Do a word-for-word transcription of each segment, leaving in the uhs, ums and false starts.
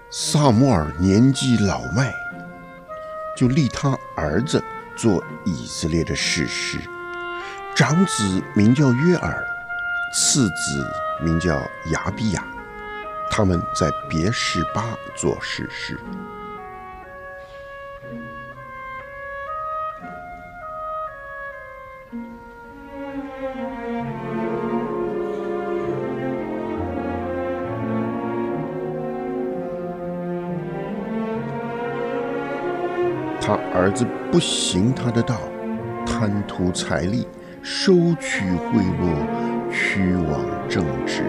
撒母耳年纪老迈，就立他儿子做以色列的士师，长子名叫约珥，次子名叫亚比亚，他们在别是巴做士师。他儿子不行他的道，贪图财利，收取贿赂，屈枉正直。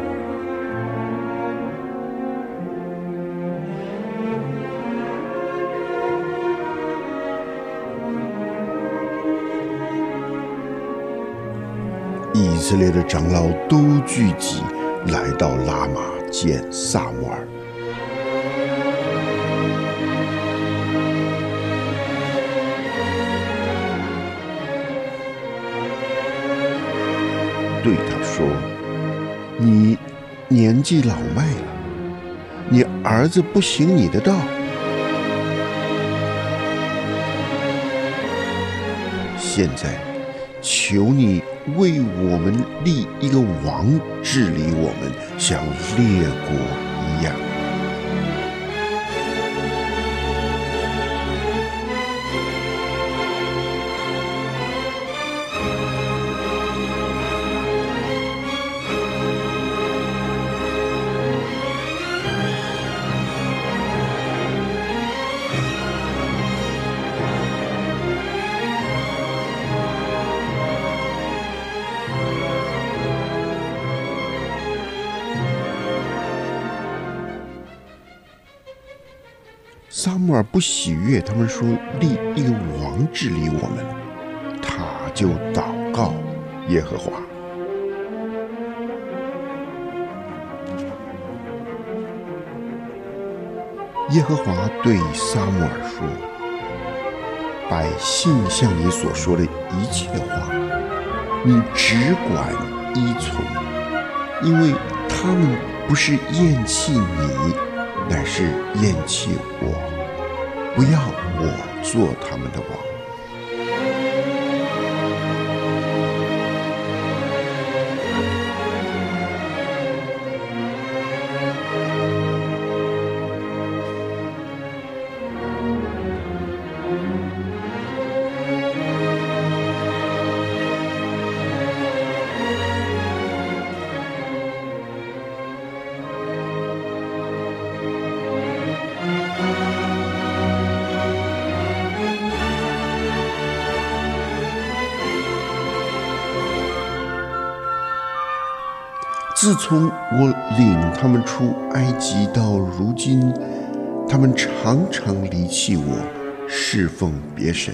以色列的长老都聚集，来到拉玛见撒母耳。对他说：“你年纪老迈了，你儿子不行你的道。现在，求你为我们立一个王治理我们，像列国一样。”撒母耳不喜悦他们说立一个王治理我们，他就祷告耶和华。耶和华对撒母耳说：“百姓向你所说的一切话，你只管依从，因为他们不是厌弃你，乃是厌弃我，不要我做他们的王。”自从我领他们出埃及到如今，他们常常离弃我，侍奉别神。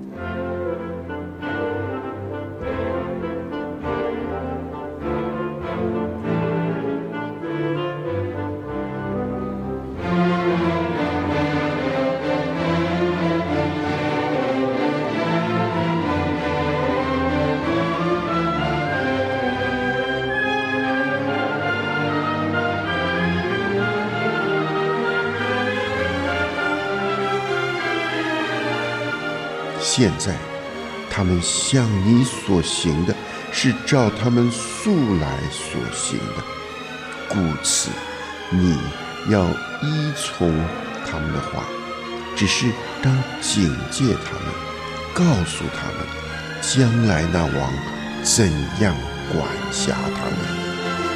现在他们向你所行的，是照他们素来所行的，故此你要依从他们的话，只是当警戒他们，告诉他们将来那王怎样管辖他们。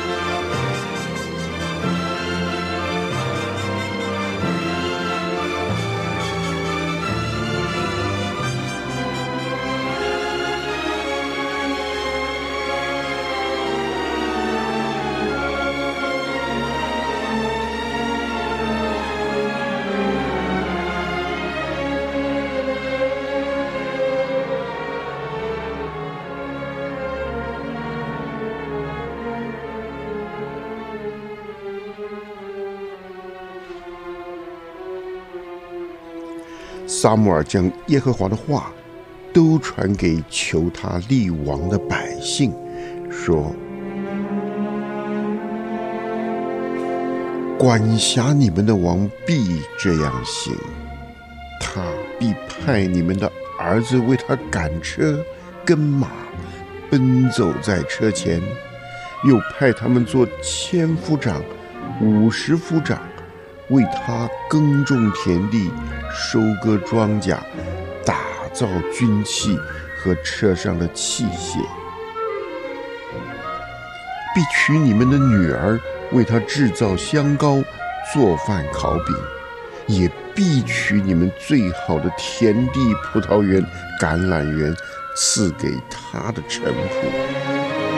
撒母耳将耶和华的话都传给求他立王的百姓，说： 管辖你们的王必这样行，他必派你们的儿子为他赶车跟马，奔走在车前，又派他们做千夫长、五十夫长，为他耕种田地、收割庄稼、打造军器和车上的器械，必取你们的女儿为他制造香膏、做饭烤饼，也必取你们最好的田地、葡萄园、橄榄园，赐给他的臣仆。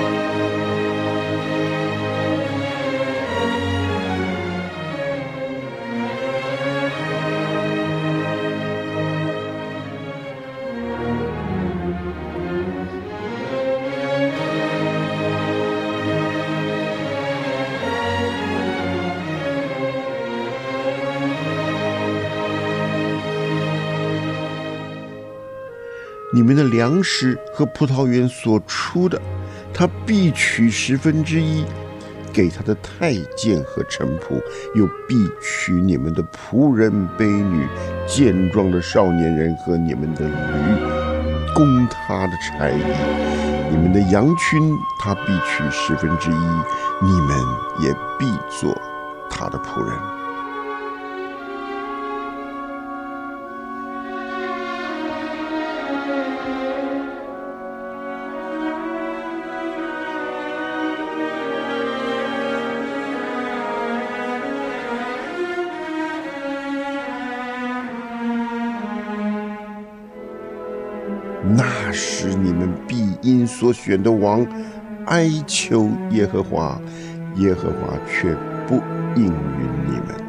你们的粮食和葡萄园所出的，他必取十分之一，给他的太监和臣仆，又必取你们的仆人、婢女、健壮的少年人和你们的驴，供他的差役。你们的羊群，他必取十分之一，你们也必做他的仆人。那时你们必因所选的王哀求耶和华，耶和华却不应允你们。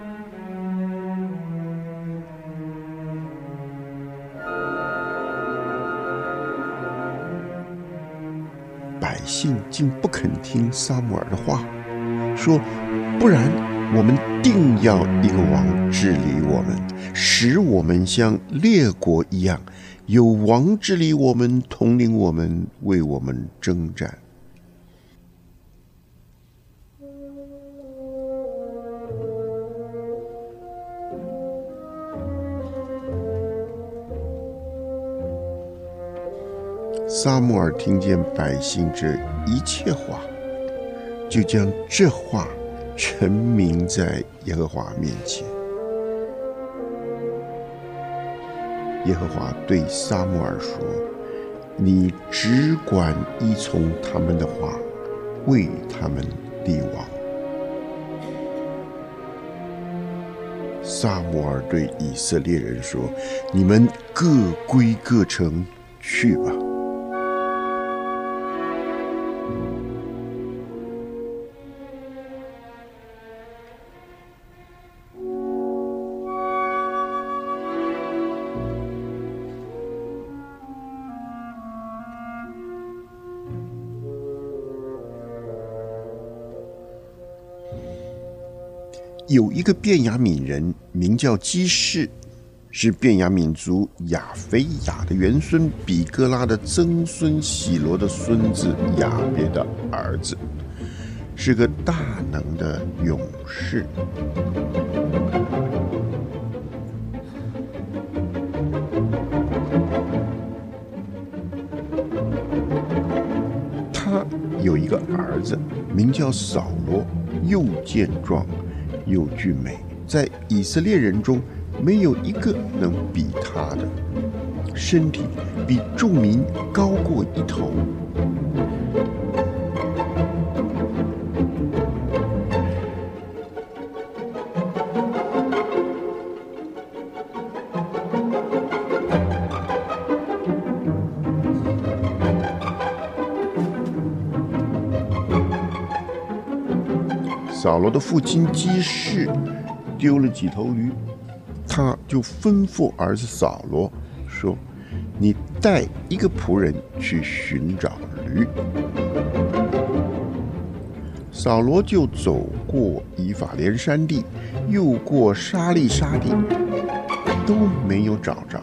百姓竟不肯听撒母耳的话，说：不然我们定要一个王治理我们，使我们像列国一样，有王治理我们，统领我们，为我们征战。撒母耳听见百姓这一切话，就将这话陈明在耶和华面前。耶和华对撒母耳说：你只管依从他们的话，为他们立王。撒母耳对以色列人说：你们各归各城去吧。有一个便雅悯人名叫基士，是便雅悯族亚非雅的元孙比哥拉的曾孙喜罗的孙子亚别的儿子，是个大能的勇士。他有一个儿子名叫扫罗，又健壮又俊美，在以色列人中没有一个能比他的，身体比众民高过一头。扫罗的父亲基士丢了几头驴，他就吩咐儿子扫罗说：你带一个仆人去寻找驴。扫罗就走过以法莲山地，又过沙利沙地，都没有找着。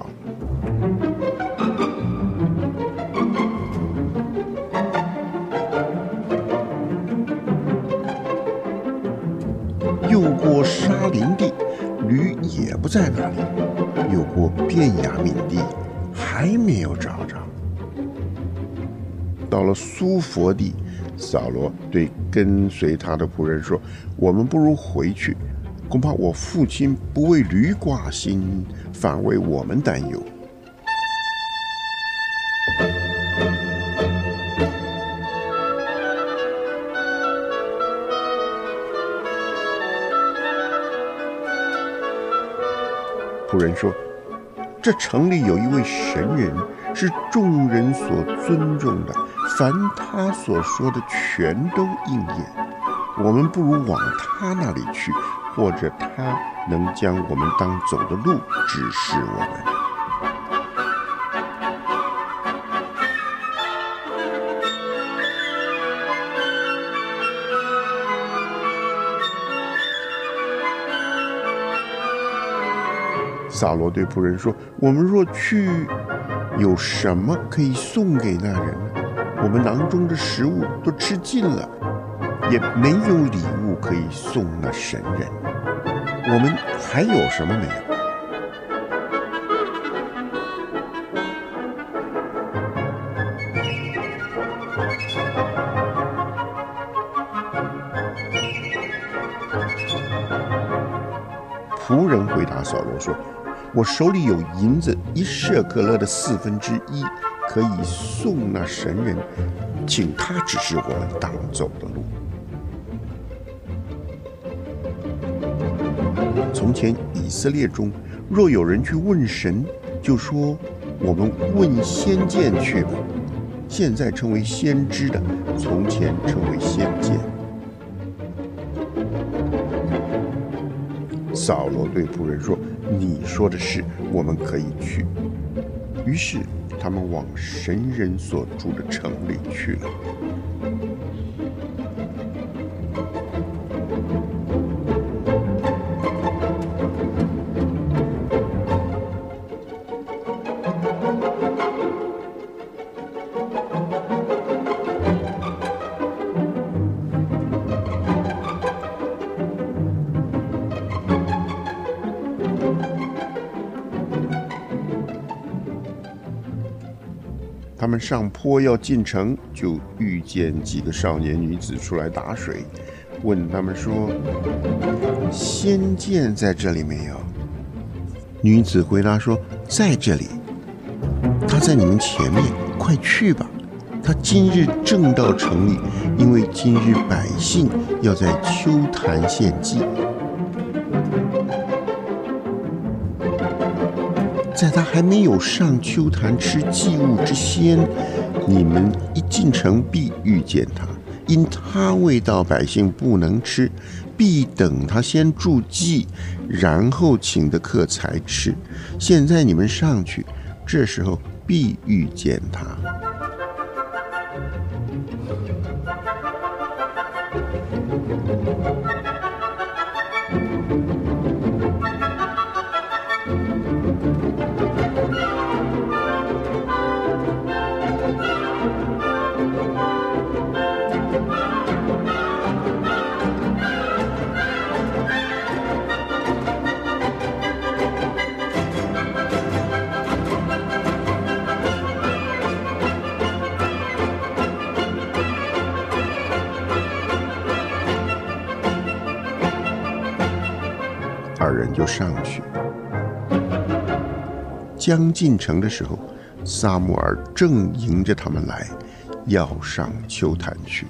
又又过沙林地，驴也不在那里；又过便雅悯地，还没有找着。到了苏佛地，扫罗对跟随他的仆人说：“我们不如回去，恐怕我父亲不为驴挂心，反为我们担忧。”仆人说：“这城里有一位神人，是众人所尊重的，凡他所说的全都应验。我们不如往他那里去，或者他能将我们当走的路指示我们。”扫罗对仆人说：“我们若去，有什么可以送给那人呢？我们囊中的食物都吃尽了，也没有礼物可以送那神人。我们还有什么没有？”仆人回答扫罗说：“我手里有银子一舍克勒的四分之一，可以送那神人，请他指示我们当走的路。”从前以色列中，若有人去问神，就说：“我们问先见去吧。”现在称为先知的，从前称为先见。扫罗对仆人说：“你说的是，我们可以去。”于是他们往神人所住的城里去了。他们上坡要进城，就遇见几个少年女子出来打水，问他们说：“先见在这里没有？”女子回答说：“在这里。”他在你们前面，快去吧。他今日正到城里，因为今日百姓要在秋坛献祭。在他还没有上秋坛吃祭物之先，你们一进城必遇见他，因他未到百姓不能吃，必等他先祝祭，然后请的客才吃。现在你们上去，这时候必遇见他。二人就上去。将进城的时候，撒母耳正迎着他们来，要上秋坛去。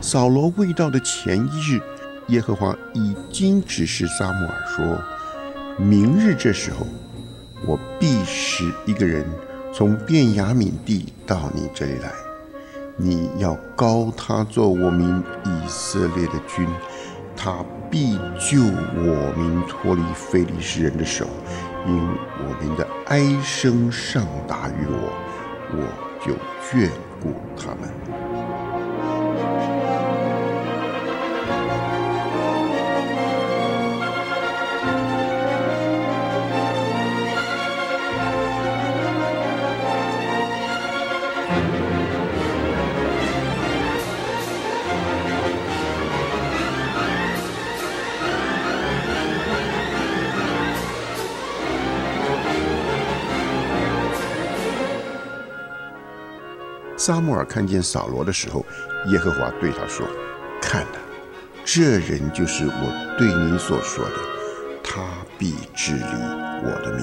扫罗未到的前一日，耶和华已经指示撒母耳说：明日这时候，我必使一个人从便雅悯地到你这里来，你要膏他做我民以色列的君，他必救我民脱离非利士人的手，因我民的哀声上达于我，我就眷顾他们。撒母耳看见扫罗的时候，耶和华对他说：看哪，这人就是我对你所说的，他必治理我的民。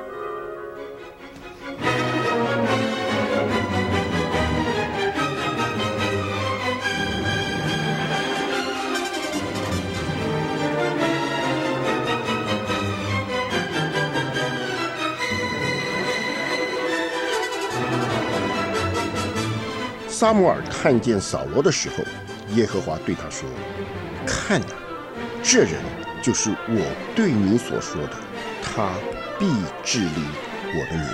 撒母耳看见扫罗的时候，耶和华对他说：看哪，这人就是我对你所说的，他必治理我的民。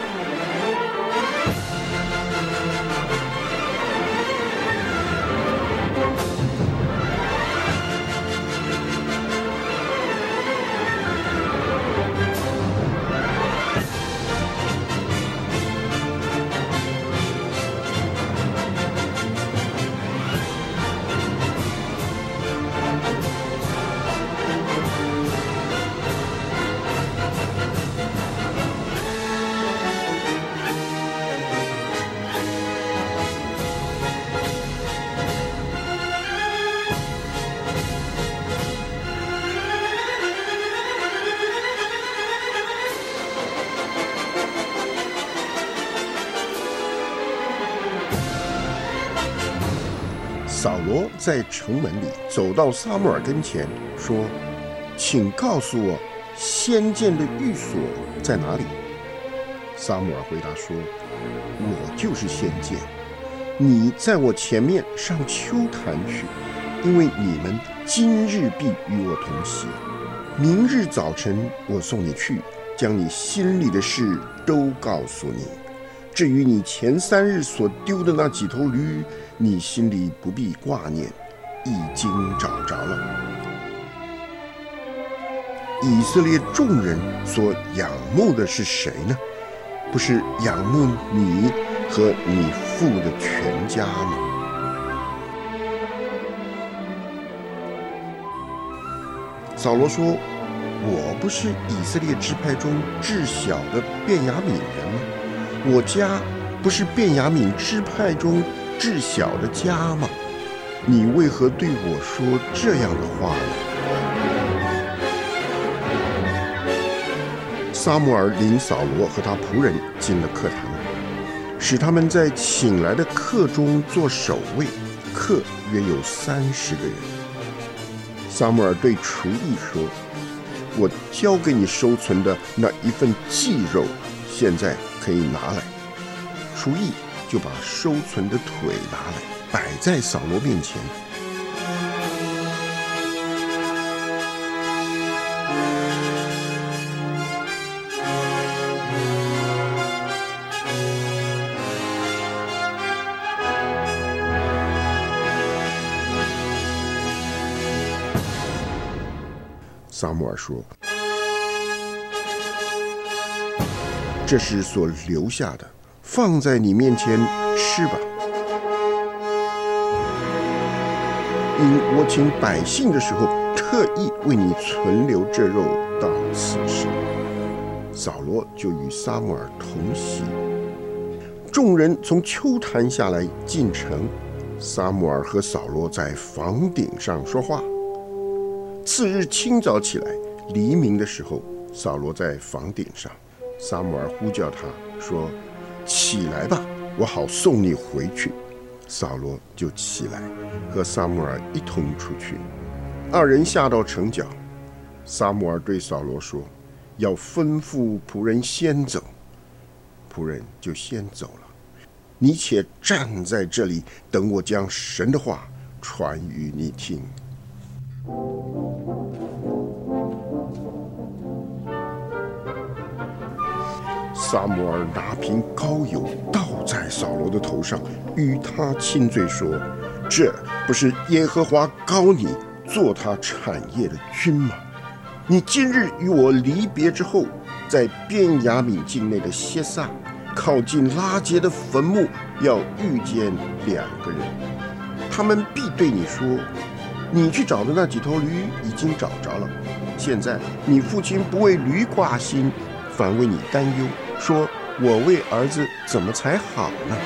扫罗在城门里走到撒母耳跟前，说：请告诉我，先见的寓所在哪里？撒母耳回答说：我就是先见，你在我前面上丘坛去，因为你们今日必与我同席，明日早晨我送你去，将你心里的事都告诉你。至于你前三日所丢的那几头驴，你心里不必挂念，已经找着了。以色列众人所仰慕的是谁呢？不是仰慕你和你父的全家吗？扫罗说：我不是以色列支派中至小的便雅悯人吗？我家不是便雅悯支派中至小的家吗？你为何对我说这样的话呢？撒母耳领扫罗和他仆人进了客堂，使他们在请来的客中做守卫，客约有三十个人。撒母耳对厨役说：我交给你收存的那一份祭肉，现在可以拿来。厨役就把收存的腿拿来，摆在扫罗面前。撒母耳说：这是所留下的，放在你面前吃吧。因我请百姓的时候，特意为你存留这肉到此时。扫罗就与撒母耳同席。众人从丘坛下来进城，撒母耳和扫罗在房顶上说话。次日清早起来，黎明的时候，扫罗在房顶上，撒母耳呼叫他说：起来吧，我好送你回去。 扫罗就起来，和撒母耳一同出去。二人下到城角，撒母耳对扫罗说：“要吩咐仆人先走。”仆人就先走了。你且站在这里，等我将神的话传与你听。撒母耳拿瓶膏油倒在扫罗的头上，与他亲嘴说：“这不是耶和华膏你做他产业的君吗？你今日与我离别之后，在便雅悯境内的谢撒，靠近拉结的坟墓，要遇见两个人，他们必对你说：你去找的那几头驴已经找着了。现在你父亲不为驴挂心，反为你担忧，说我为儿子怎么才好呢？”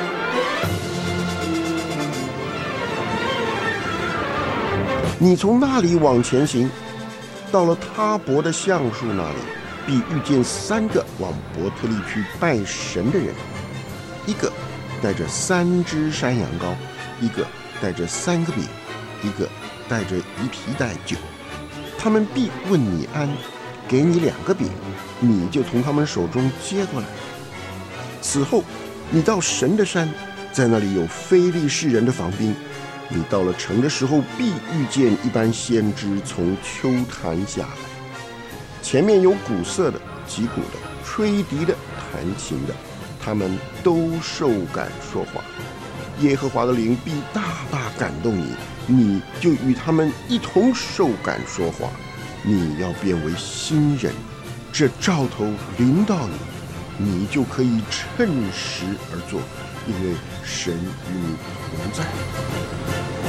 你从那里往前行，到了他伯的橡树那里，必遇见三个往伯特利去拜神的人，一个带着三只山羊羔，一个带着三个饼，一个带着一皮带酒。他们必问你安，给你两个饼，你就从他们手中接过来。此后，你到神的山，在那里有非利士人的防兵。你到了城的时候，必遇见一般先知从丘坛下来，前面有鼓瑟的、击鼓的、吹笛的、弹琴的，他们都受感说话。耶和华的灵必大大感动你，你就与他们一同受感说话。你要变为新人，这兆头临到你，你就可以趁时而做，因为神与你同在。